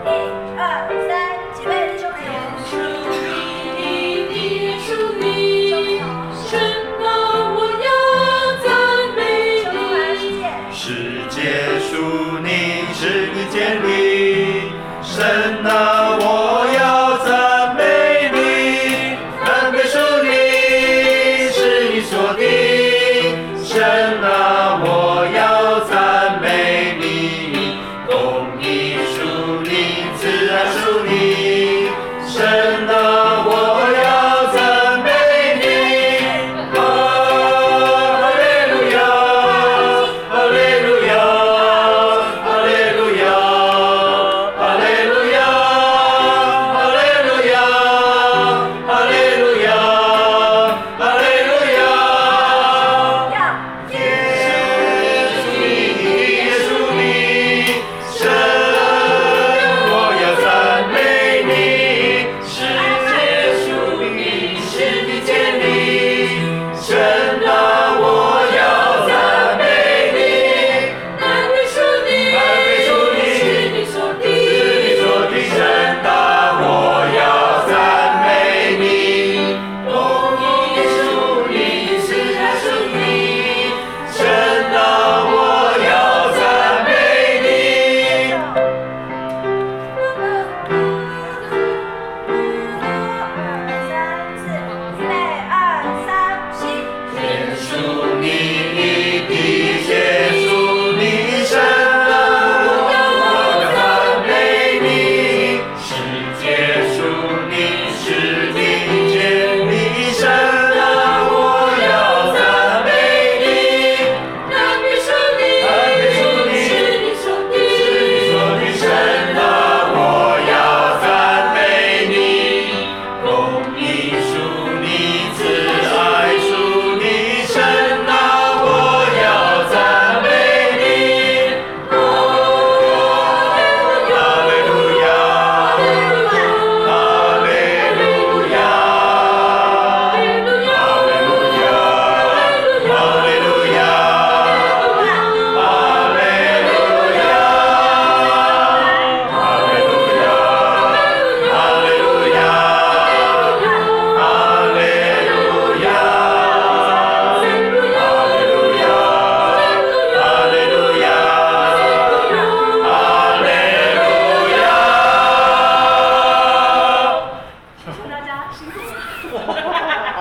1、2、3，几位弟兄们？ 属你，神啊，我要赞美你。 世界属你，是你建立，神啊，我要赞美你，赞美属你，是你所定，神啊，我要赞美你，公义属你，慈爱属你，神啊，我要赞美你，哈利路亚，哈利路亚，哈利路亚，哈利路亚，哈利路亚，哈利路亚，哈利路亚。耶稣你，耶稣你，神，我要赞美你，世界属你，是你建立，神啊，我要赞美你， 赞美属你， 赞美属你， 是你所定， 是你所定，神啊，我要赞美你，公义属你，慈爱属你，神啊，我要赞美你。天属你，地界属你，神啊，我要赞美你，世界属你，是你建立，神啊，我要赞美你， 赞美属你， 赞美属你， 是你所定， 是你所定，神啊，我要赞美你，公义属你，慈爱属你，神啊，我要赞美你，哈利路亚，哈利路亚，哈利路亚，哈利路亚，哈利路亚，哈利路亚，哈利路亚，哈利路亚，哈利路亚，哈利路亚。 祝大家辛苦了。